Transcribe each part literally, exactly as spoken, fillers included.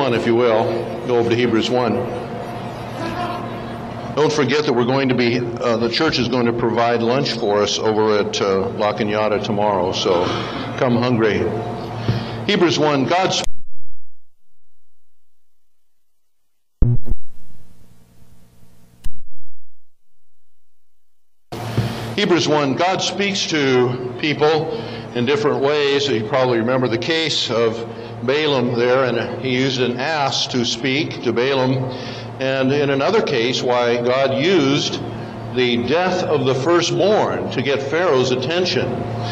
one, if you will. Go over to Hebrews one. Don't forget that we're going to be, uh, the church is going to provide lunch for us over at uh, La Cañada tomorrow, so come hungry. Hebrews one, God's Hebrews one, God speaks to people in different ways. You probably remember the case of Balaam there, and he used an ass to speak to Balaam. And in another case, why God used the death of the firstborn to get Pharaoh's attention.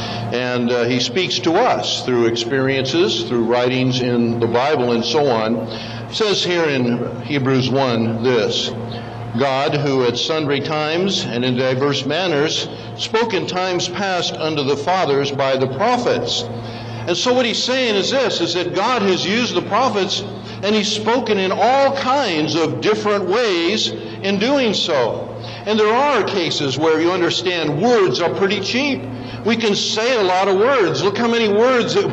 And uh, he speaks to us through experiences, through writings in the Bible and so on. It says here in Hebrews one this, God, who at sundry times and in diverse manners spoke in times past unto the fathers by the prophets. And so what he's saying is this, is that God has used the prophets and he's spoken in all kinds of different ways in doing so. And there are cases where you understand words are pretty cheap. We can say a lot of words. Look how many words, that,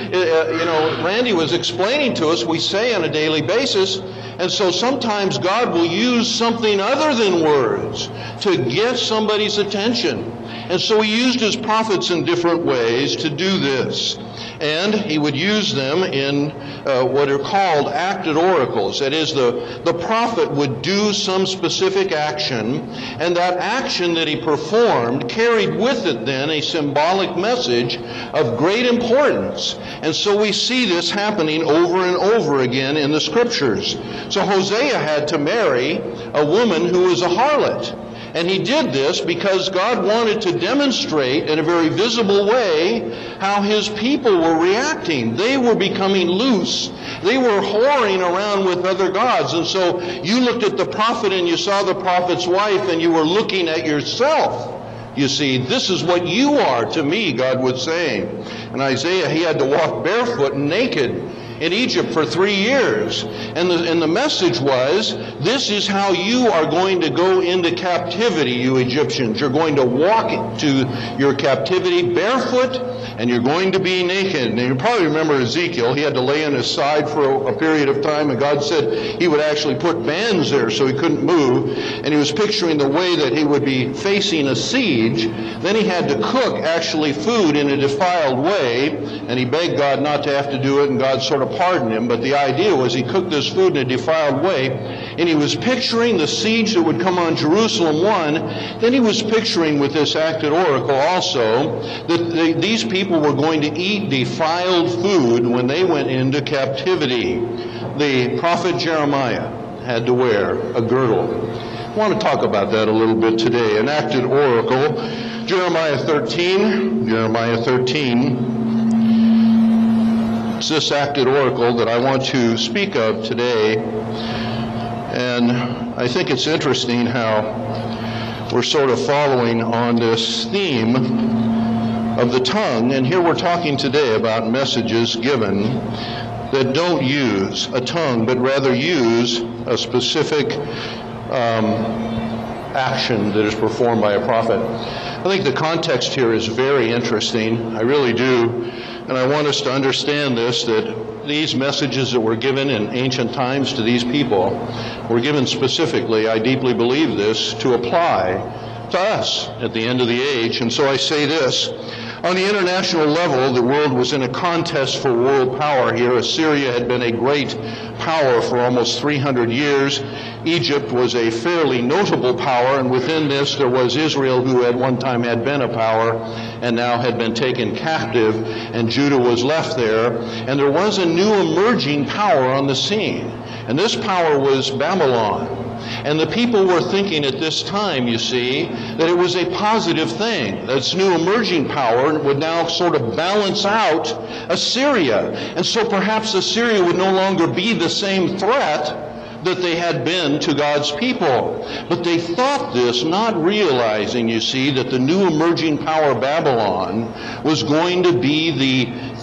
you know, Randy was explaining to us, we say on a daily basis. And so sometimes God will use something other than words to get somebody's attention. And so he used his prophets in different ways to do this. And he would use them in uh, what are called acted oracles. That is, the, the prophet would do some specific action, and that action that he performed carried with it then a symbolic message of great importance. And so we see this happening over and over again in the Scriptures. So Hosea had to marry a woman who was a harlot. And he did this because God wanted to demonstrate in a very visible way how his people were reacting. They were becoming loose. They were whoring around with other gods. And so you looked at the prophet and you saw the prophet's wife and you were looking at yourself. You see, this is what you are to me, God was saying. And Isaiah, he had to walk barefoot and naked in Egypt for three years. And the, and the message was, this is how you are going to go into captivity, you Egyptians. You're going to walk to your captivity barefoot, and you're going to be naked. And you probably remember Ezekiel. He had to lay on his side for a, a period of time, and God said he would actually put bands there so he couldn't move. And he was picturing the way that he would be facing a siege. Then he had to cook actually food in a defiled way, and he begged God not to have to do it, and God sort of pardoned him. But the idea was he cooked this food in a defiled way, and he was picturing the siege that would come on Jerusalem, one. Then he was picturing with this acted oracle also that they, these people were going to eat defiled food when they went into captivity. The prophet Jeremiah had to wear a girdle. I want to talk about that a little bit today. An acted oracle. Jeremiah thirteen. Jeremiah thirteen. It's this acted oracle that I want to speak of today. And I think it's interesting how we're sort of following on this theme of the tongue. And here we're talking today about messages given that don't use a tongue, but rather use a specific um, action that is performed by a prophet. I think the context here is very interesting. I really do. And I want us to understand this, that these messages that were given in ancient times to these people were given specifically, I deeply believe this, to apply to us at the end of the age. And so I say this. On the international level, the world was in a contest for world power here. Assyria had been a great power for almost three hundred years. Egypt was a fairly notable power, and within this there was Israel, who at one time had been a power and now had been taken captive, and Judah was left there. And there was a new emerging power on the scene, and this power was Babylon. And the people were thinking at this time, you see, that it was a positive thing. This new emerging power would now sort of balance out Assyria. And so perhaps Assyria would no longer be the same threat that they had been to God's people. But they thought this, not realizing, you see, that the new emerging power, Babylon, was going to be the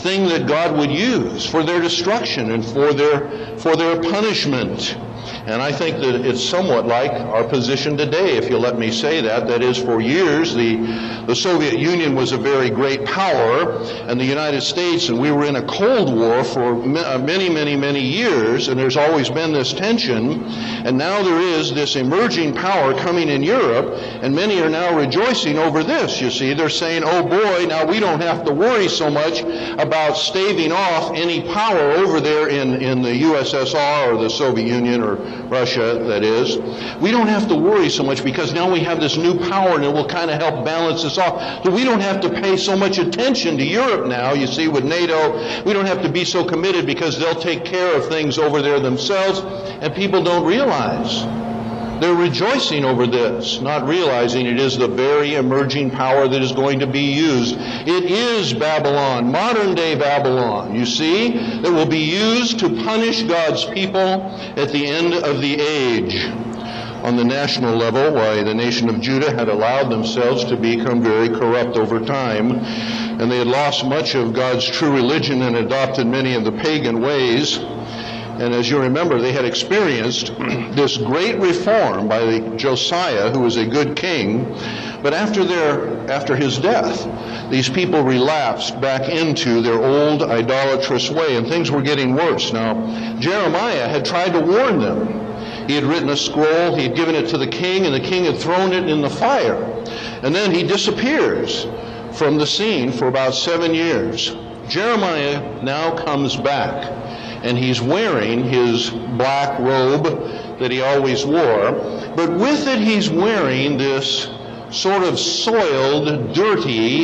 thing that God would use for their destruction and for their for their punishment. And I think that it's somewhat like our position today, if you'll let me say that. That is, for years, the, the Soviet Union was a very great power, and the United States, and we were in a Cold War for many, many, many years, and there's always been this tension. And now there is this emerging power coming in Europe, and many are now rejoicing over this, you see. They're saying, oh boy, now we don't have to worry so much about staving off any power over there in, in the U S S R or the Soviet Union or Russia, that is. We don't have to worry so much because now we have this new power and it will kind of help balance this off. So we don't have to pay so much attention to Europe now, you see, with NATO. We don't have to be so committed because they'll take care of things over there themselves, and people don't realize. They're rejoicing over this, not realizing it is the very emerging power that is going to be used. It is Babylon, modern-day Babylon, you see, that will be used to punish God's people at the end of the age. On the national level, why, the nation of Judah had allowed themselves to become very corrupt over time, and they had lost much of God's true religion and adopted many of the pagan ways. And as you remember, they had experienced this great reform by the Josiah, who was a good king. But after their, after his death, these people relapsed back into their old idolatrous way, and things were getting worse. Now, Jeremiah had tried to warn them. He had written a scroll, he had given it to the king, and the king had thrown it in the fire. And then he disappears from the scene for about seven years. Jeremiah now comes back. And he's wearing his black robe that he always wore. But with it, he's wearing this sort of soiled, dirty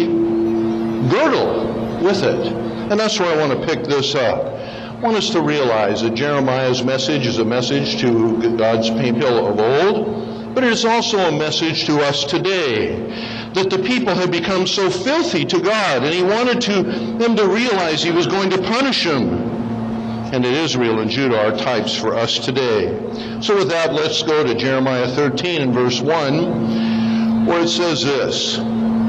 girdle with it. And that's where I want to pick this up. I want us to realize that Jeremiah's message is a message to God's people of old, but it is also a message to us today. That the people had become so filthy to God, and he wanted to, them to realize he was going to punish them. And Israel and Judah are types for us today. So with that, let's go to Jeremiah thirteen and verse one, where it says this,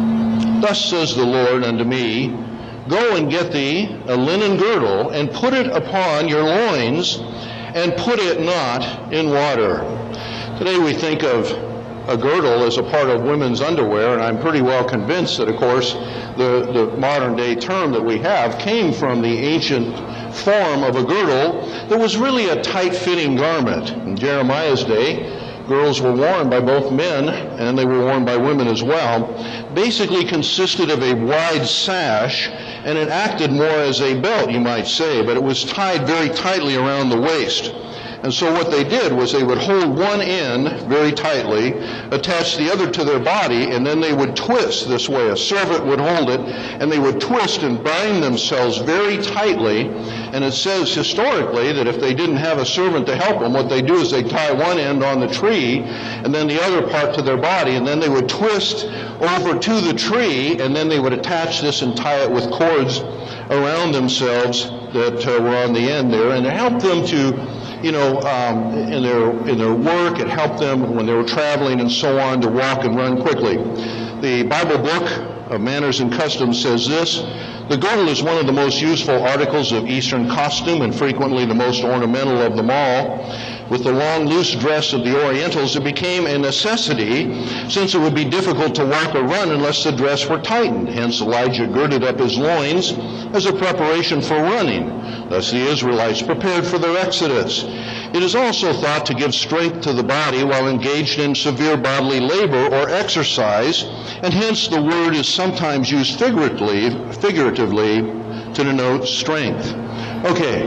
Thus says the Lord unto me, Go and get thee a linen girdle, and put it upon your loins, and put it not in water. Today we think of a girdle as a part of women's underwear, and I'm pretty well convinced that, of course, the, the modern day term that we have came from the ancient form of a girdle that was really a tight-fitting garment. In Jeremiah's day, girdles were worn by both men, and they were worn by women as well. Basically consisted of a wide sash, and it acted more as a belt, you might say, but it was tied very tightly around the waist. And so what they did was they would hold one end very tightly, attach the other to their body, and then they would twist this way. A servant would hold it, and they would twist and bind themselves very tightly. And it says historically that if they didn't have a servant to help them, what they do is they tie one end on the tree, and then the other part to their body, and then they would twist over to the tree, and then they would attach this and tie it with cords around themselves that uh, were on the end there, and it helped them to you know, um, in their in their work. It helped them when they were traveling and so on to walk and run quickly. The Bible book of Manners and Customs says this, The girdle is one of the most useful articles of Eastern costume and frequently the most ornamental of them all. With the long, loose dress of the Orientals, it became a necessity since it would be difficult to walk or run unless the dress were tightened. Hence, Elijah girded up his loins as a preparation for running. Thus the Israelites prepared for their exodus. It is also thought to give strength to the body while engaged in severe bodily labor or exercise, and hence the word is sometimes used figuratively, figuratively to denote strength. Okay,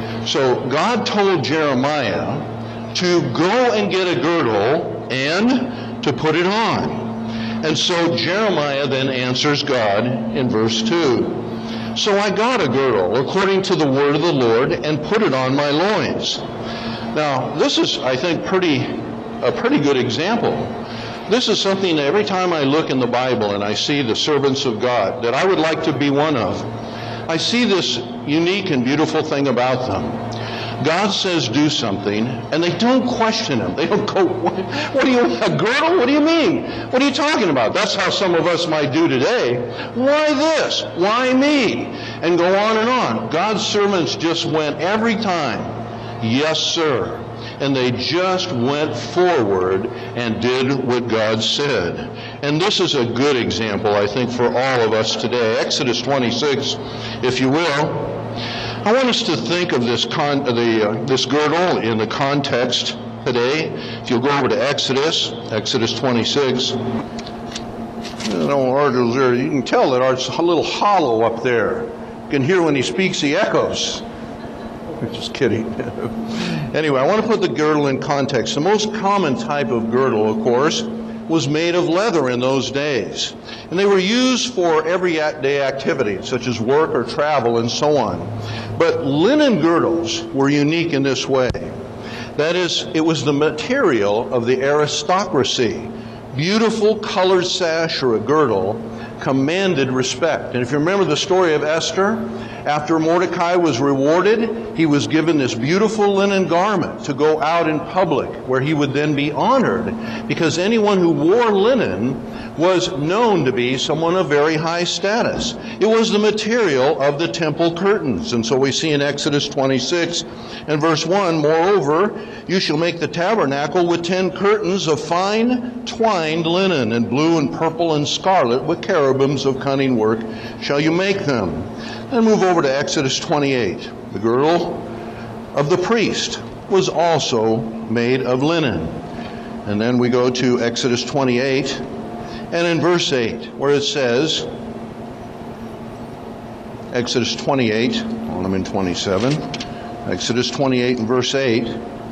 so God told Jeremiah to go and get a girdle and to put it on. And so Jeremiah then answers God in verse two. So I got a girdle according to the word of the Lord and put it on my loins. Now, this is, I think, pretty a pretty good example. This is something that every time I look in the Bible and I see the servants of God that I would like to be one of, I see this unique and beautiful thing about them. God says do something, and they don't question him. They don't go, what, what do you, a girdle? What do you mean? What are you talking about? That's how some of us might do today. Why this? Why me? And go on and on. God's servants just went every time, yes, sir. And they just went forward and did what God said. And this is a good example, I think, for all of us today. Exodus twenty-six, if you will. I want us to think of this con- the uh, this girdle in the context today. If you'll go over to Exodus, Exodus twenty-six. You know, Art is there. You can tell that Art's a little hollow up there. You can hear when he speaks, he echoes. Just kidding. Anyway, I want to put the girdle in context. The most common type of girdle, of course, was made of leather in those days. And they were used for everyday activities, such as work or travel and so on. But linen girdles were unique in this way. That is, it was the material of the aristocracy. Beautiful colored sash or a girdle commanded respect. And if you remember the story of Esther, after Mordecai was rewarded, he was given this beautiful linen garment to go out in public, where he would then be honored, because anyone who wore linen was known to be someone of very high status. It was the material of the temple curtains. And so we see in Exodus twenty-six and verse one, moreover, you shall make the tabernacle with ten curtains of fine twined linen, and blue and purple and scarlet, with cherubims of cunning work shall you make them. Then move over to Exodus twenty-eight. The girdle of the priest was also made of linen. And then we go to Exodus twenty-eight, and in verse eight, where it says, Exodus twenty-eight, oh, I'm in twenty-seven, Exodus twenty-eight and verse eight,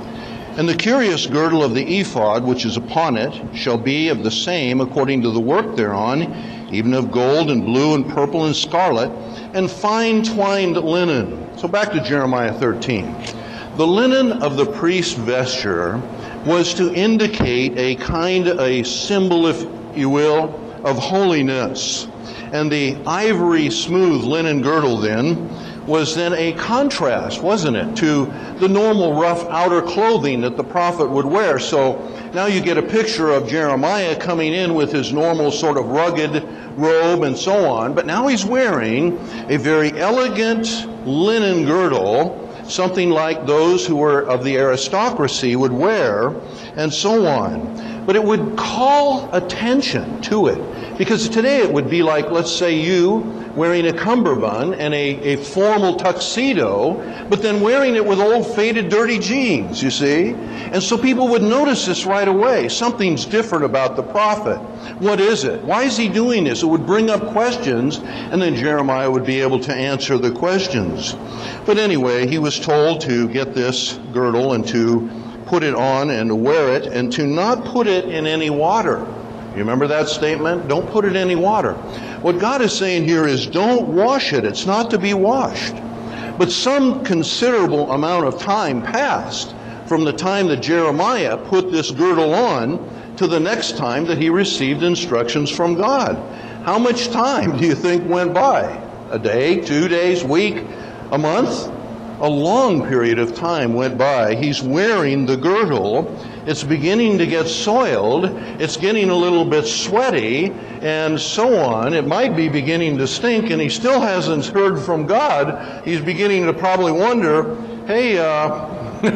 and the curious girdle of the ephod which is upon it shall be of the same according to the work thereon, even of gold and blue and purple and scarlet, and fine twined linen. So back to Jeremiah thirteen. The linen of the priest's vesture was to indicate a kind, a symbol, if you will, of holiness. And the ivory smooth linen girdle then was then a contrast, wasn't it, to the normal rough outer clothing that the prophet would wear. So now you get a picture of Jeremiah coming in with his normal sort of rugged robe and so on, but now he's wearing a very elegant linen girdle, something like those who were of the aristocracy would wear, and so on. But it would call attention to it, because today it would be like, let's say, you wearing a cummerbund and a, a formal tuxedo, but then wearing it with old faded dirty jeans, you see? And so people would notice this right away. Something's different about the prophet. What is it? Why is he doing this? It would bring up questions, and then Jeremiah would be able to answer the questions. But anyway, he was told to get this girdle and to put it on and to wear it, and to not put it in any water. You remember that statement? Don't put it in any water. What God is saying here is don't wash it. It's not to be washed. But some considerable amount of time passed from the time that Jeremiah put this girdle on to the next time that he received instructions from God. How much time do you think went by? A day, two days, week, a month? A long period of time went by. He's wearing the girdle. It's beginning to get soiled. It's getting a little bit sweaty, and so on. It might be beginning to stink, and he still hasn't heard from God. He's beginning to probably wonder, hey, uh,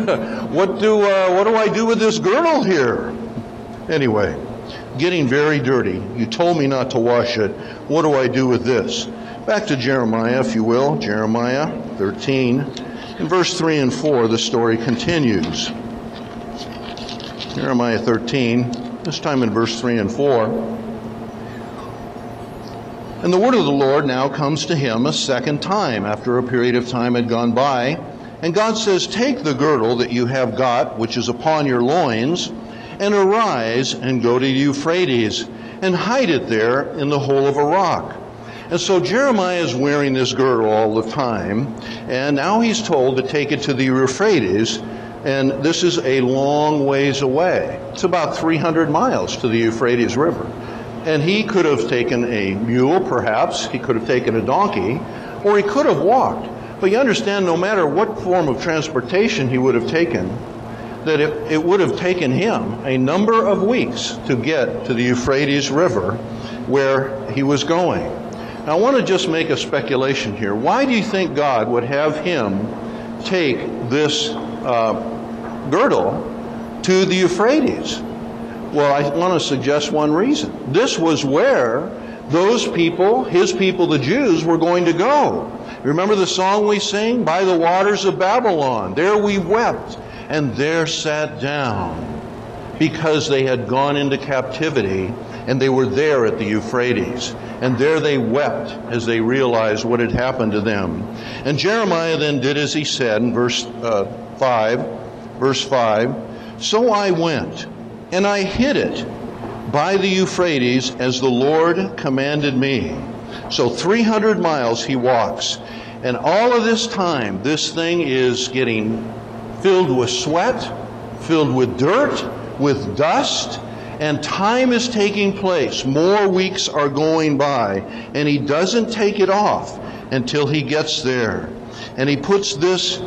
what do uh, what do I do with this girdle here? Anyway, getting very dirty. You told me not to wash it. What do I do with this? Back to Jeremiah, if you will. Jeremiah thirteen. In verse three and four, the story continues. Jeremiah thirteen, this time in verse three and four. And the word of the Lord now comes to him a second time, after a period of time had gone by. And God says, take the girdle that you have got, which is upon your loins, and arise and go to Euphrates, and hide it there in the hole of a rock. And so Jeremiah is wearing this girdle all the time, and now he's told to take it to the Euphrates, and this is a long ways away. It's about three hundred miles to the Euphrates River. And he could have taken a mule, perhaps. He could have taken a donkey, or he could have walked. But you understand, no matter what form of transportation he would have taken, that it, it would have taken him a number of weeks to get to the Euphrates River where he was going. Now, I want to just make a speculation here. Why do you think God would have him take this uh, girdle to the Euphrates? Well, I want to suggest one reason. This was where those people, his people, the Jews, were going to go. Remember the song we sing? By the waters of Babylon, there we wept, and there sat down, because they had gone into captivity, and they were there at the Euphrates. And there they wept as they realized what had happened to them. And Jeremiah then did as he said in verse uh, five, verse five, so I went, and I hid it by the Euphrates as the Lord commanded me. So three hundred miles he walks. And all of this time, this thing is getting filled with sweat, filled with dirt, with dust, and time is taking place. More weeks are going by, and he doesn't take it off until he gets there. And he puts this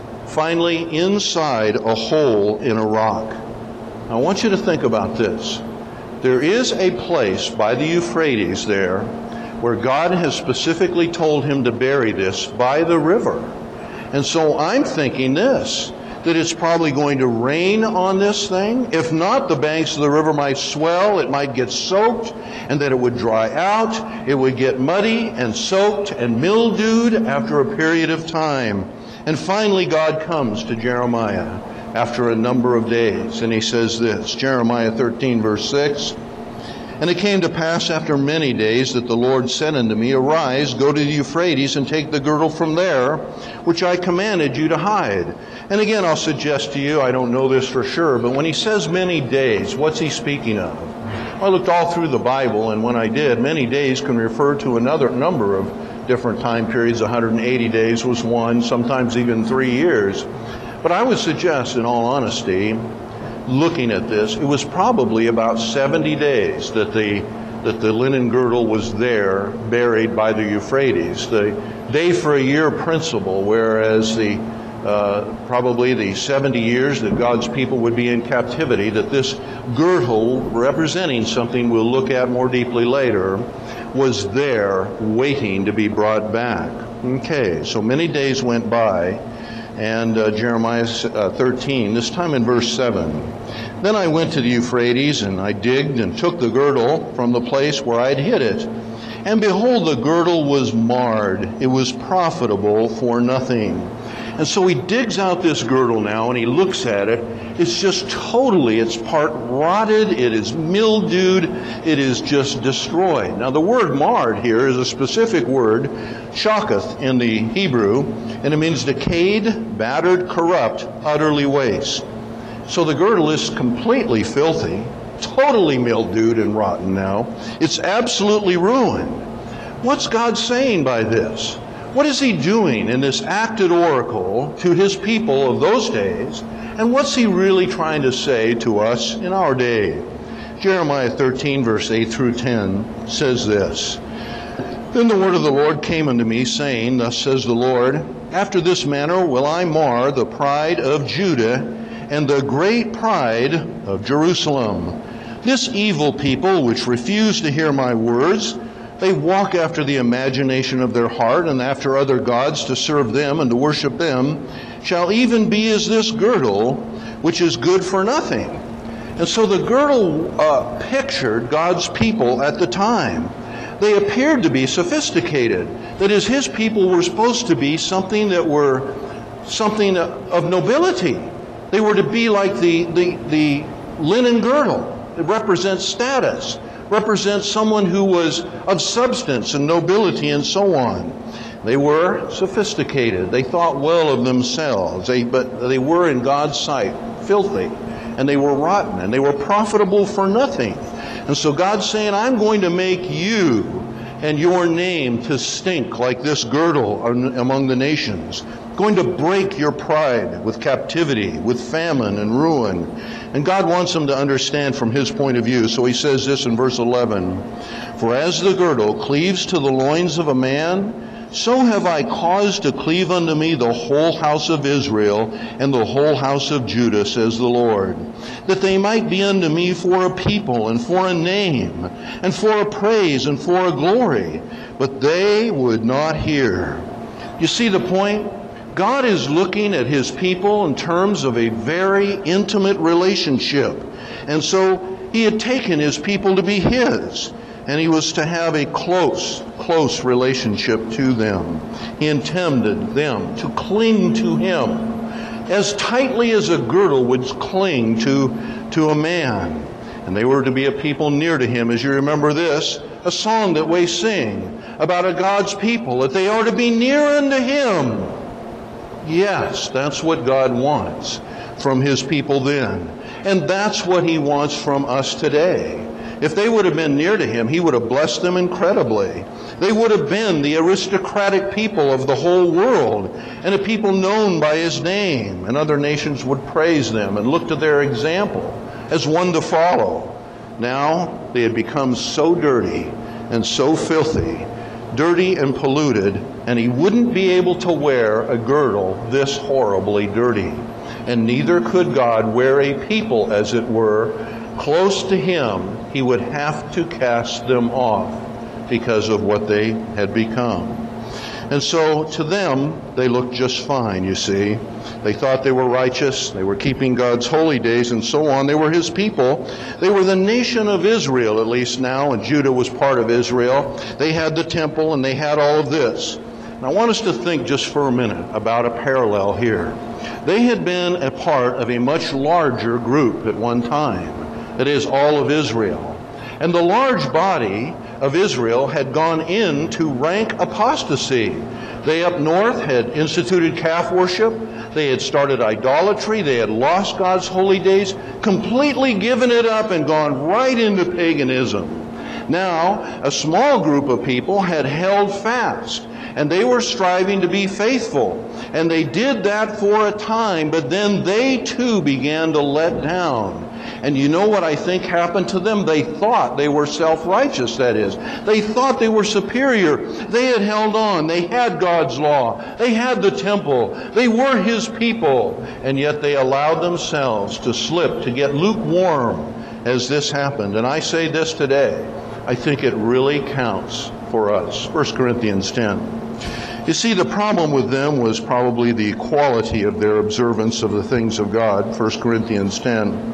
finally inside a hole in a rock. I want you to think about this. There is a place by the Euphrates there where God has specifically told him to bury this by the river. And so I'm thinking this, that it's probably going to rain on this thing. If not, the banks of the river might swell, it might get soaked, and that it would dry out, it would get muddy and soaked and mildewed after a period of time. And finally God comes to Jeremiah after a number of days, and he says this, Jeremiah thirteen verse six, and it came to pass after many days that the Lord said unto me, arise, go to the Euphrates, and take the girdle from there, which I commanded you to hide. And again, I'll suggest to you, I don't know this for sure, but when he says many days, what's he speaking of? I looked all through the Bible, and when I did, many days can refer to another number of different time periods. one hundred eighty days was one, sometimes even three years. But I would suggest, in all honesty, looking at this, it was probably about seventy days that the that the linen girdle was there, buried by the Euphrates. The day for a year principle, whereas the uh, probably the seventy years that God's people would be in captivity, that this girdle, representing something we'll look at more deeply later, was there waiting to be brought back. Okay, so many days went by. And uh, Jeremiah uh, thirteen, this time in verse seven. Then I went to the Euphrates, and I digged and took the girdle from the place where I had hid it. And behold, the girdle was marred. It was profitable for nothing. And so he digs out this girdle now, and he looks at it. It's just totally, it's part rotted, it is mildewed, it is just destroyed. Now the word marred here is a specific word, shaketh in the Hebrew, and it means decayed, battered, corrupt, utterly waste. So the girdle is completely filthy, totally mildewed and rotten now. It's absolutely ruined. What's God saying by this? What is he doing in this acted oracle to his people of those days? And what's he really trying to say to us in our day? Jeremiah thirteen, verse eight through ten says this. Then the word of the Lord came unto me, saying, thus says the Lord, after this manner will I mar the pride of Judah and the great pride of Jerusalem. This evil people which refuse to hear my words, they walk after the imagination of their heart, and after other gods to serve them and to worship them, shall even be as this girdle, which is good for nothing. And so the girdle uh, pictured God's people at the time. They appeared to be sophisticated. That is, his people were supposed to be something that were something of nobility. They were to be like the, the, the linen girdle. It represents status. Represents someone who was of substance and nobility and so on. They were sophisticated. They thought well of themselves. They, but they were in God's sight filthy. And they were rotten. And they were profitable for nothing. And so God's saying, I'm going to make you and your name to stink like this girdle among the nations. Going to break your pride with captivity, with famine and ruin. And God wants them to understand from his point of view. So he says this in verse eleven. For as the girdle cleaves to the loins of a man, so have I caused to cleave unto me the whole house of Israel and the whole house of Judah, says the Lord, that they might be unto me for a people and for a name and for a praise and for a glory. But they would not hear. You see the point? God is looking at his people in terms of a very intimate relationship. And so he had taken his people to be his, and he was to have a close, close relationship to them. He intended them to cling to him as tightly as a girdle would cling to, to a man. And they were to be a people near to him. As you remember this, a song that we sing about a God's people, that they are to be near unto him. Yes, that's what God wants from his people then. And that's what he wants from us today. If they would have been near to him, he would have blessed them incredibly. They would have been the aristocratic people of the whole world, and a people known by his name, and other nations would praise them and look to their example as one to follow. Now they had become so dirty and so filthy, dirty and polluted, and he wouldn't be able to wear a girdle this horribly dirty. And neither could God wear a people, as it were, close to him. He would have to cast them off because of what they had become. And so to them, they looked just fine, you see. They thought they were righteous. They were keeping God's holy days and so on. They were his people. They were the nation of Israel, at least now, and Judah was part of Israel. They had the temple and they had all of this. And I want us to think just for a minute about a parallel here. They had been a part of a much larger group at one time. That is, all of Israel. And the large body of Israel had gone into rank apostasy. They up north had instituted calf worship. They had started idolatry. They had lost God's holy days, completely given it up and gone right into paganism. Now, a small group of people had held fast, and they were striving to be faithful. And they did that for a time, but then they too began to let down. And you know what I think happened to them? They thought they were self-righteous, that is. They thought they were superior. They had held on. They had God's law. They had the temple. They were his people. And yet they allowed themselves to slip, to get lukewarm as this happened. And I say this today. I think it really counts for us. First Corinthians ten. You see, the problem with them was probably the quality of their observance of the things of God. First Corinthians ten.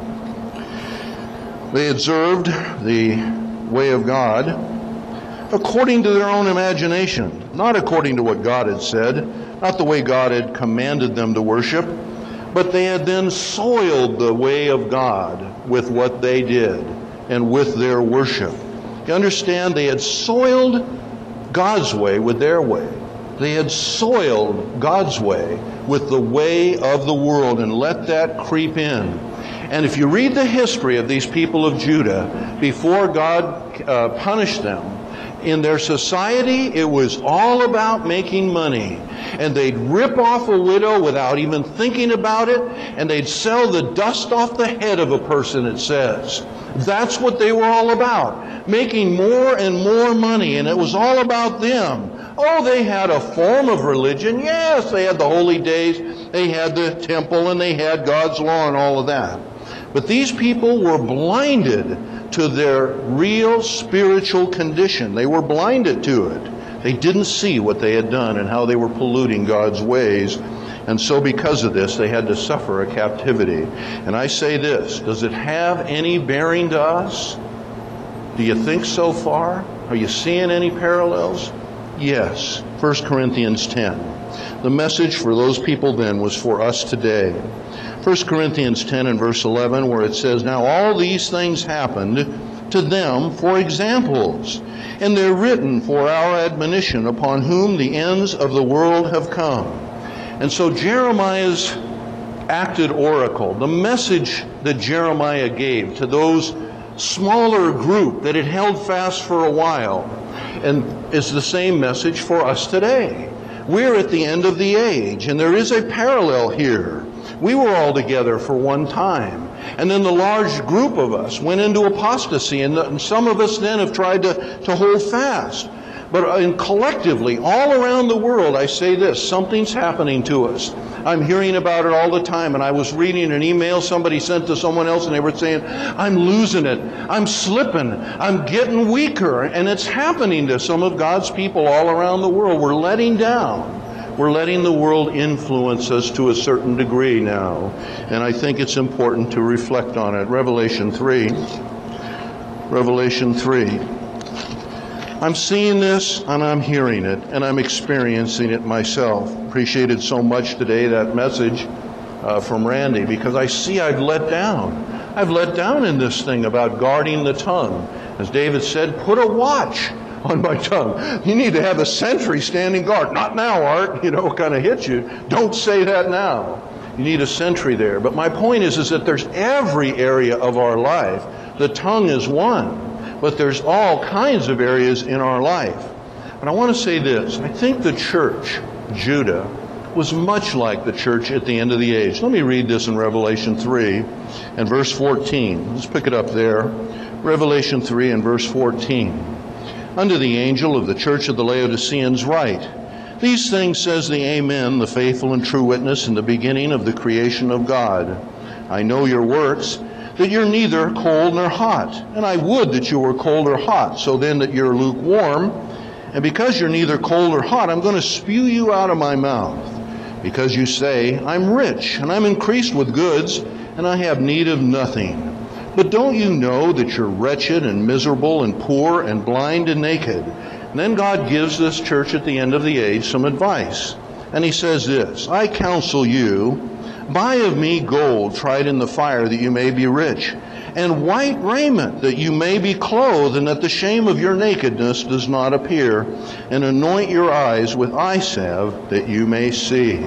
They observed the way of God according to their own imagination, not according to what God had said, not the way God had commanded them to worship, but they had then soiled the way of God with what they did and with their worship. You understand? They had soiled God's way with their way. They had soiled God's way with the way of the world and let that creep in. And if you read the history of these people of Judah, before God uh, punished them, in their society, it was all about making money. And they'd rip off a widow without even thinking about it, and they'd sell the dust off the head of a person, it says. That's what they were all about, making more and more money, and it was all about them. Oh, they had a form of religion. Yes, they had the holy days, they had the temple, and they had God's law and all of that. But these people were blinded to their real spiritual condition. They were blinded to it. They didn't see what they had done and how they were polluting God's ways. And so because of this, they had to suffer a captivity. And I say this, does it have any bearing to us? Do you think so far? Are you seeing any parallels? Yes. First Corinthians ten. The message for those people then was for us today. First Corinthians ten and verse eleven, where it says, "Now all these things happened to them for examples, and they're written for our admonition, upon whom the ends of the world have come." And so Jeremiah's acted oracle, the message that Jeremiah gave to those smaller group that had held fast for a while, and is the same message for us today. We're at the end of the age, and there is a parallel here. We were all together for one time, and then the large group of us went into apostasy, and some of us then have tried to, to hold fast. But in collectively, all around the world, I say this, something's happening to us. I'm hearing about it all the time, and I was reading an email somebody sent to someone else, and they were saying, I'm losing it, I'm slipping, I'm getting weaker, and it's happening to some of God's people all around the world. We're letting down. We're letting the world influence us to a certain degree now, and I think it's important to reflect on it. Revelation three. Revelation three. I'm seeing this and I'm hearing it and I'm experiencing it myself. Appreciated so much today that message uh, from Randy, because I see I've let down. I've let down in this thing about guarding the tongue. As David said, put a watch on my tongue. You need to have a sentry standing guard. Not now, Art. You know, kind of hit you. Don't say that now. You need a sentry there. But my point is, is that there's every area of our life. The tongue is one. But there's all kinds of areas in our life. But I want to say this. I think the church, Judah, was much like the church at the end of the age. Let me read this in Revelation three and verse fourteen. Let's pick it up there. Revelation three and verse fourteen. Unto the angel of the church of the Laodiceans write, These things says the Amen, the faithful and true witness in the beginning of the creation of God. I know your works, that you're neither cold nor hot. And I would that you were cold or hot, so then that you're lukewarm. And because you're neither cold or hot, I'm going to spew you out of my mouth. Because you say, I'm rich, and I'm increased with goods, and I have need of nothing. But don't you know that you're wretched and miserable and poor and blind and naked? And then God gives this church at the end of the age some advice. And he says this, I counsel you, buy of me gold tried in the fire, that you may be rich, and white raiment, that you may be clothed, and that the shame of your nakedness does not appear, and anoint your eyes with eye salve, that you may see.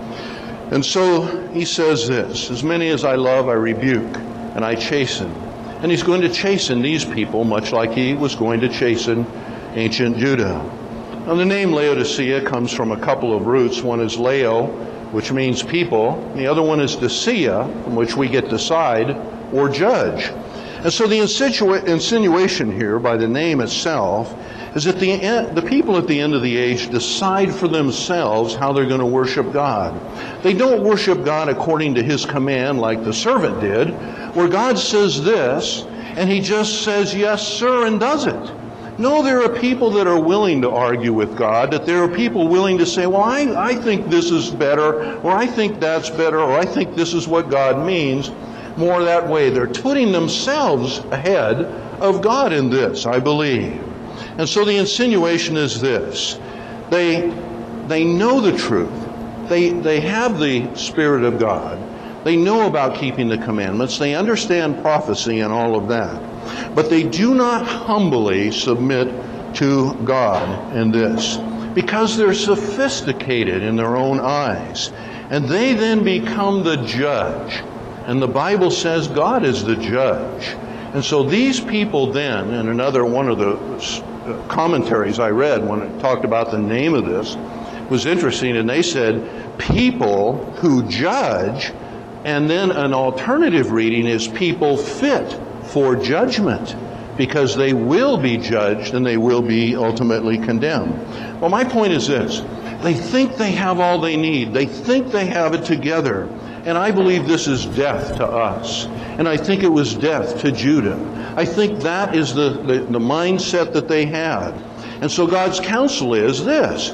And so he says this, as many as I love, I rebuke, and I chasten. And he's going to chasten these people, much like he was going to chasten ancient Judah. Now the name Laodicea comes from a couple of roots. One is Lao, which means people. The other one is Decea, from which we get decide or judge. And so the insinua- insinuation here by the name itself is that the, en- the people at the end of the age decide for themselves how they're going to worship God. They don't worship God according to his command like the servant did, where God says this, and he just says, yes, sir, and does it. No, there are people that are willing to argue with God, that there are people willing to say, well, I, I think this is better, or I think that's better, or I think this is what God means. More that way. They're putting themselves ahead of God in this, I believe. And so the insinuation is this. They, they know the truth. They, they have the Spirit of God. They know about keeping the commandments. They understand prophecy and all of that. But they do not humbly submit to God in this, because they're sophisticated in their own eyes. And they then become the judge. And the Bible says God is the judge. And so these people then, and another one of the commentaries I read when it talked about the name of this was interesting, and they said people who judge, and then an alternative reading is people fit for judgment, because they will be judged and they will be ultimately condemned. Well, my point is this. They think they have all they need. They think they have it together. And I believe this is death to us. And I think it was death to Judah. I think that is the, the, the mindset that they had. And so God's counsel is this.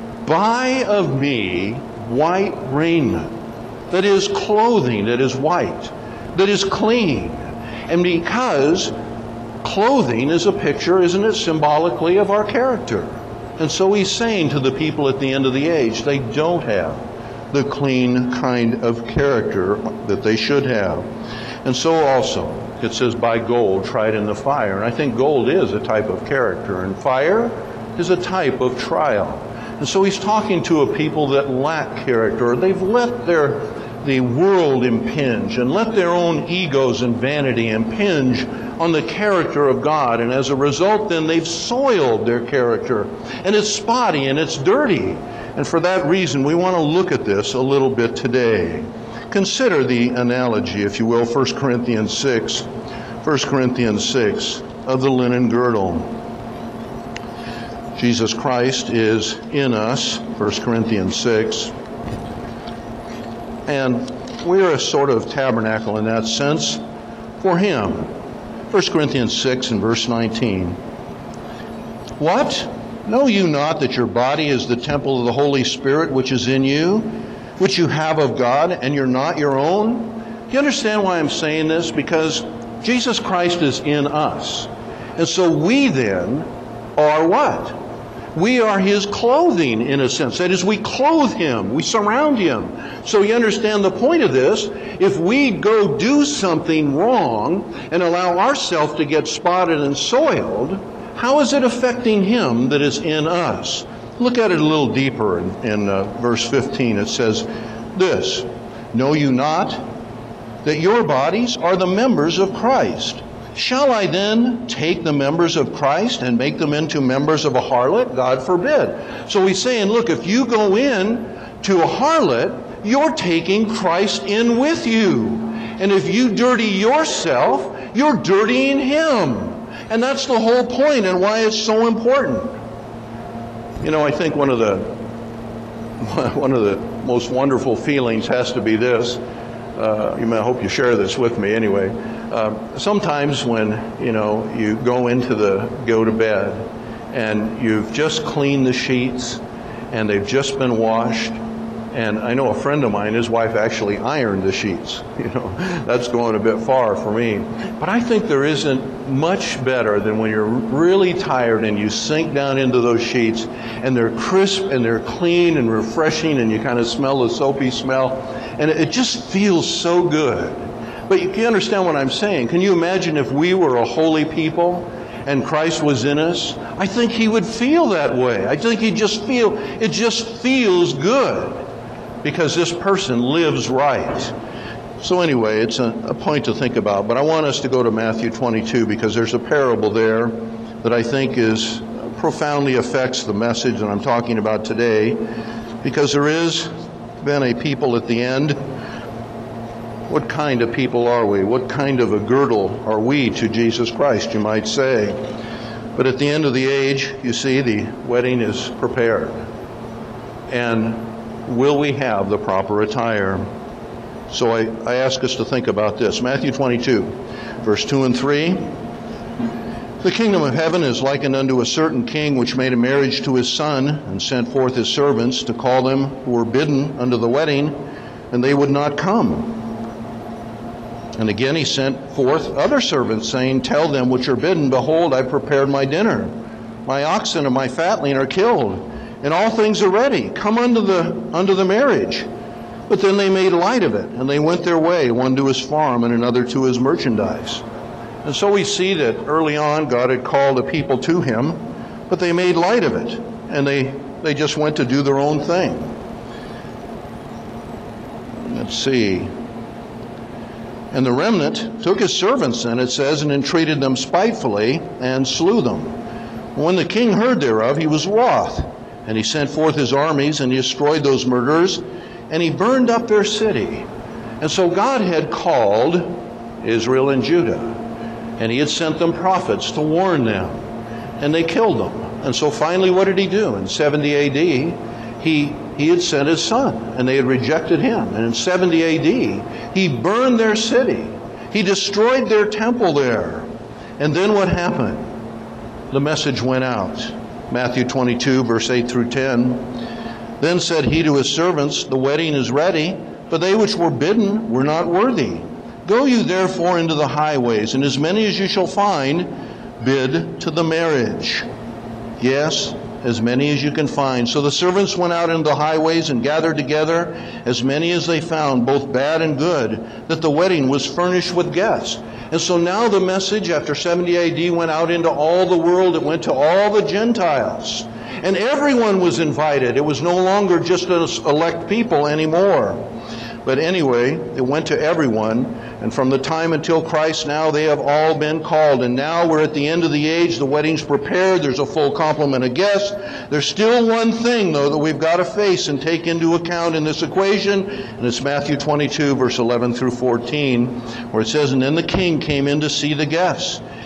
Buy of me white raiment, that is clothing, that is white, that is clean. And because clothing is a picture, isn't it, symbolically of our character. And so he's saying to the people at the end of the age, they don't have the clean kind of character that they should have. And so also, it says, buy gold tried in the fire. And I think gold is a type of character, and fire is a type of trial. And so he's talking to a people that lack character. They've let their the world impinge and let their own egos and vanity impinge on the character of God. And as a result, then they've soiled their character. And it's spotty and it's dirty. And for that reason, we want to look at this a little bit today. Consider the analogy, if you will, First Corinthians six, First Corinthians six, of the linen girdle. Jesus Christ is in us, First Corinthians six. And we're a sort of tabernacle in that sense for him. First Corinthians six and verse nineteen. What? Know you not that your body is the temple of the Holy Spirit which is in you, which you have of God, and you're not your own? Do you understand why I'm saying this? Because Jesus Christ is in us. And so we then are what? We are his clothing, in a sense. That is, we clothe him. We surround him. So you understand the point of this. If we go do something wrong and allow ourselves to get spotted and soiled, how is it affecting him that is in us? Look at it a little deeper in, in uh, verse fifteen. It says this, know you not that your bodies are the members of Christ? Shall I then take the members of Christ and make them into members of a harlot? God forbid. So he's saying, look, if you go in to a harlot, you're taking Christ in with you. And if you dirty yourself, you're dirtying him. And that's the whole point and why it's so important. You know, I think one of the one of the most wonderful feelings has to be this. Uh, I hope you share this with me anyway. Uh, sometimes when, you know, you go into the, go to bed and you've just cleaned the sheets and they've just been washed. And I know a friend of mine, his wife actually ironed the sheets. You know, that's going a bit far for me. But I think there isn't much better than when you're really tired and you sink down into those sheets and they're crisp and they're clean and refreshing and you kind of smell the soapy smell. And it just feels so good. But you can understand what I'm saying. Can you imagine if we were a holy people and Christ was in us? I think he would feel that way. I think he'd just feel, it just feels good because this person lives right. So anyway, it's a, a point to think about. But I want us to go to Matthew twenty-two because there's a parable there that I think is profoundly affects the message that I'm talking about today, because there is then a people at the end. What kind of people are we? What kind of a girdle are we to Jesus Christ, you might say? But at the end of the age, you see, the wedding is prepared. And will we have the proper attire? So I, I ask us to think about this. Matthew twenty-two, verse two and three. The kingdom of heaven is likened unto a certain king which made a marriage to his son, and sent forth his servants to call them who were bidden unto the wedding, and they would not come. And again he sent forth other servants, saying, tell them which are bidden, behold, I prepared my dinner. My oxen and my fatling are killed, and all things are ready. Come unto the unto the marriage. But then they made light of it, and they went their way, one to his farm and another to his merchandise. And so we see that early on God had called a people to him, but they made light of it, and they, they just went to do their own thing. Let's see. And the remnant took his servants then, it says, and entreated them spitefully, and slew them. When the king heard thereof, he was wroth, and he sent forth his armies, and he destroyed those murderers, and he burned up their city. And so God had called Israel and Judah, and he had sent them prophets to warn them, and they killed them. And so finally, what did he do? In seventy A D, he he had sent his son, and they had rejected him. And in seventy A D, he burned their city. He destroyed their temple there. And then what happened? The message went out. Matthew twenty-two, verse eight through ten. Then said he to his servants, the wedding is ready, but they which were bidden were not worthy. Go you therefore into the highways, and as many as you shall find, bid to the marriage. Yes, as many as you can find. So the servants went out into the highways and gathered together as many as they found, both bad and good, that the wedding was furnished with guests. And so now the message after seventy A D went out into all the world. It went to all the Gentiles. And everyone was invited. It was no longer just an elect people anymore. But anyway, it went to everyone. And from the time until Christ now, they have all been called. And now we're at the end of the age. The wedding's prepared. There's a full complement of guests. There's still one thing, though, that we've got to face and take into account in this equation. And it's Matthew twenty-two, verse eleven through fourteen, where it says, and then the king came in to see the guests.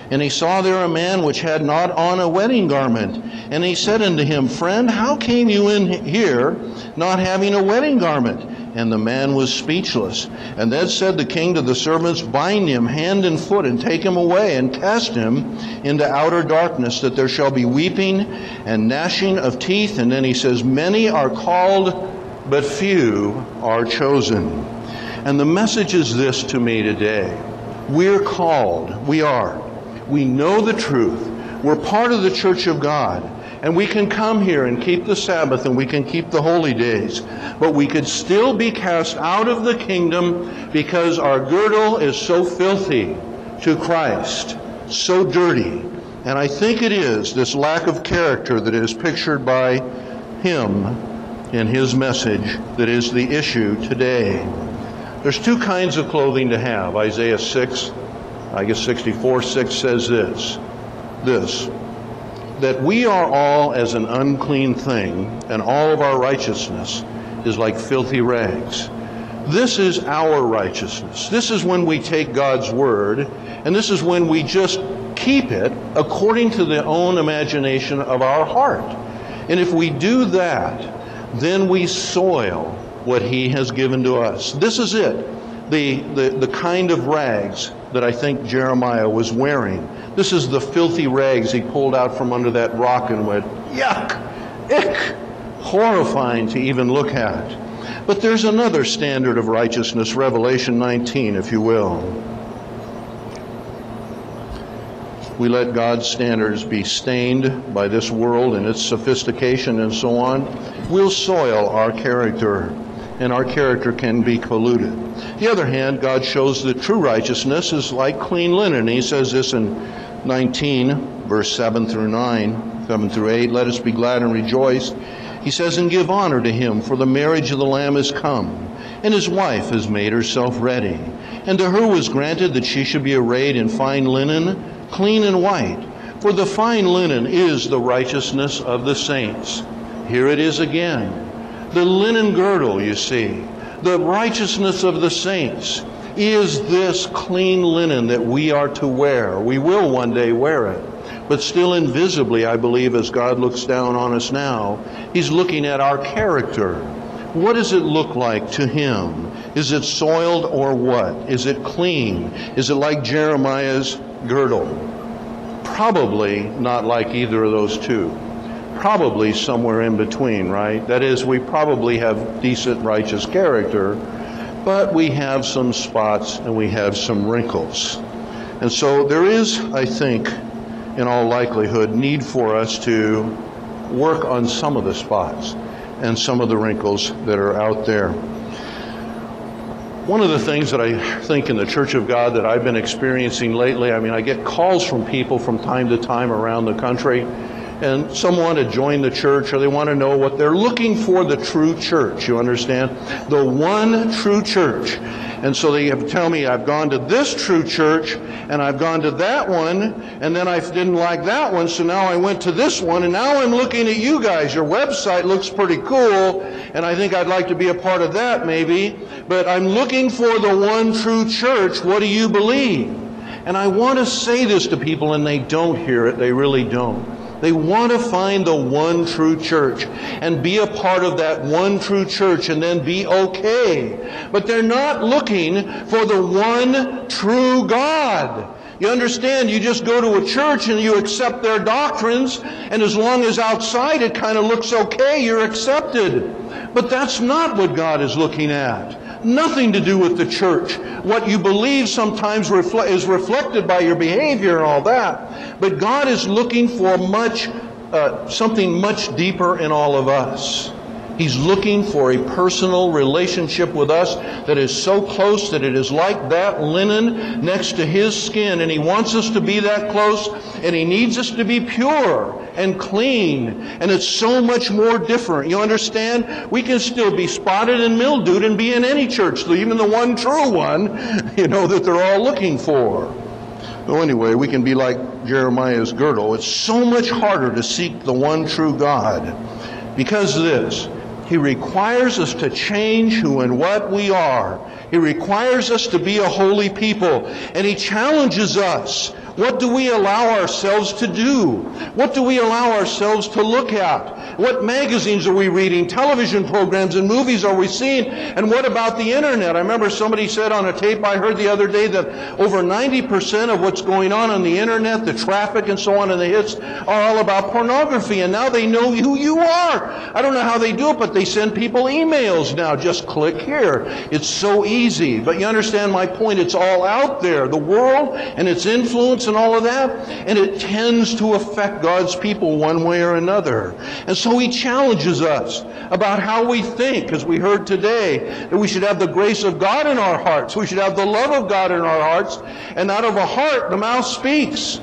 And he saw there a man which had not on a wedding garment. And he said unto him, Friend, how came you in here not having a wedding garment? And the man was speechless. And then said the king to the servants, Bind him hand and foot, and take him away, and cast him into outer darkness, that there shall be weeping and gnashing of teeth. And then he says, Many are called, but few are chosen. And the message is this to me today. We're called. We are. We know the truth. We're part of the church of God. And we can come here and keep the Sabbath, and we can keep the holy days. But we could still be cast out of the kingdom because our girdle is so filthy to Christ, so dirty. And I think it is this lack of character that is pictured by him in his message that is the issue today. There's two kinds of clothing to have. Isaiah six, I guess sixty-four, six says this, this, that we are all as an unclean thing, and all of our righteousness is like filthy rags. This is our righteousness. This is when we take God's word, and this is when we just keep it according to the own imagination of our heart. And if we do that, then we soil what he has given to us. This is it. The, the, the kind of rags that I think Jeremiah was wearing. This is the filthy rags he pulled out from under that rock and went, yuck, ick, horrifying to even look at. But there's another standard of righteousness, Revelation nineteen, if you will. We let God's standards be stained by this world and its sophistication and so on. We'll soil our character, and our character can be polluted. On the other hand, God shows that true righteousness is like clean linen. He says this in nineteen, verse seven through nine, seven through eight, let us be glad and rejoice. He says, and give honor to him, for the marriage of the Lamb is come, and his wife has made herself ready. And to her was granted that she should be arrayed in fine linen, clean and white. For the fine linen is the righteousness of the saints. Here it is again. The linen girdle, you see, the righteousness of the saints is this clean linen that we are to wear. We will one day wear it. But still invisibly, I believe, as God looks down on us now, he's looking at our character. What does it look like to him? Is it soiled or what? Is it clean? Is it like Jeremiah's girdle? Probably not like either of those two. Probably somewhere in between, right? That is, we probably have decent, righteous character, but we have some spots and we have some wrinkles. And so there is, I think, in all likelihood, need for us to work on some of the spots and some of the wrinkles that are out there. One of the things that I think in the Church of God that I've been experiencing lately, I mean, I get calls from people from time to time around the country, and some want to join the church, or they want to know what they're looking for, the true church, you understand? The one true church. And so they have to tell me, I've gone to this true church, and I've gone to that one, and then I didn't like that one, so now I went to this one, and now I'm looking at you guys. Your website looks pretty cool, and I think I'd like to be a part of that maybe, but I'm looking for the one true church. What do you believe? And I want to say this to people, and they don't hear it. They really don't. They want to find the one true church and be a part of that one true church and then be okay. But they're not looking for the one true God. You understand? You just go to a church and you accept their doctrines, and as long as outside it kind of looks okay, you're accepted. But that's not what God is looking at. Nothing to do with the church. What you believe sometimes refle- is reflected by your behavior and all that. But God is looking for much, uh, something much deeper in all of us. He's looking for a personal relationship with us that is so close that it is like that linen next to His skin. And He wants us to be that close, and He needs us to be pure and clean. And it's so much more different. You understand? We can still be spotted and mildewed and be in any church, even the one true one, you know, that they're all looking for. So anyway, we can be like Jeremiah's girdle. It's so much harder to seek the one true God. Because of this, He requires us to change who and what we are. He requires us to be a holy people. And He challenges us. What do we allow ourselves to do? What do we allow ourselves to look at? What magazines are we reading? Television programs and movies are we seeing? And what about the internet? I remember somebody said on a tape I heard the other day that over ninety percent of what's going on on the internet, the traffic and so on and the hits, are all about pornography. And now they know who you are. I don't know how they do it, but they send people emails now. Just click here. It's so easy. But you understand my point. It's all out there. The world and its influence and all of that, and it tends to affect God's people one way or another. And so He challenges us about how we think, as we heard today, that we should have the grace of God in our hearts. We should have the love of God in our hearts, and out of a heart the mouth speaks.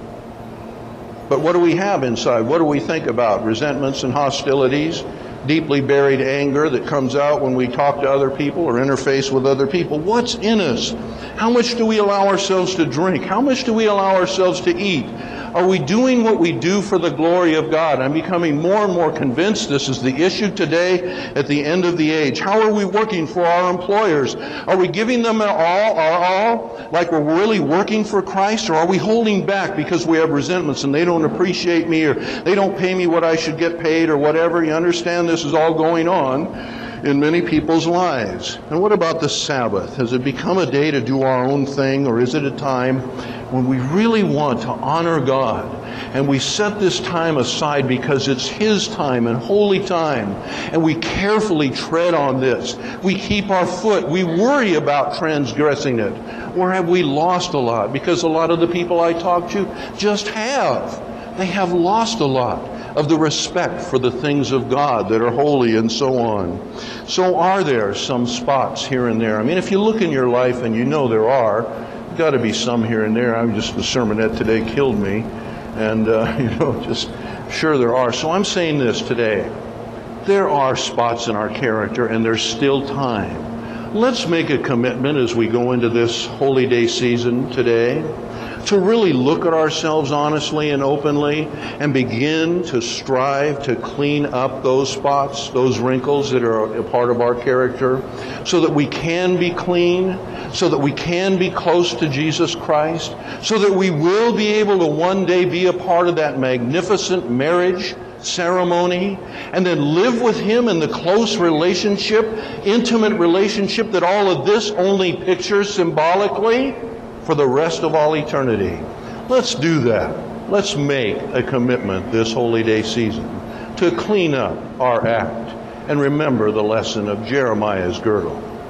But what do we have inside? What do we think about? Resentments and hostilities, deeply buried anger that comes out when we talk to other people or interface with other people. What's in us? How much do we allow ourselves to drink? How much do we allow ourselves to eat? Are we doing what we do for the glory of God? I'm becoming more and more convinced this is the issue today at the end of the age. How are we working for our employers? Are we giving them our all, our all, like we're really working for Christ? Or are we holding back because we have resentments and they don't appreciate me, or they don't pay me what I should get paid, or whatever? You understand this is all going on in many people's lives. And what about the Sabbath? Has it become a day to do our own thing, or is it a time when we really want to honor God and we set this time aside because it's His time and holy time, and we carefully tread on this? We keep our foot. We worry about transgressing it. Or have we lost a lot? Because a lot of the people I talk to just have. They have lost a lot of the respect for the things of God that are holy and so on. So are there some spots here and there? I mean, if you look in your life, and you know there are, there's got to be some here and there. I'm just, the sermonette today killed me. And, uh, you know, just sure there are. So I'm saying this today. There are spots in our character, and there's still time. Let's make a commitment as we go into this holy day season today to really look at ourselves honestly and openly and begin to strive to clean up those spots, those wrinkles that are a part of our character, so that we can be clean, so that we can be close to Jesus Christ, so that we will be able to one day be a part of that magnificent marriage ceremony, and then live with Him in the close relationship, intimate relationship that all of this only pictures symbolically for the rest of all eternity. Let's do that. Let's make a commitment this holy day season to clean up our act and remember the lesson of Jeremiah's girdle.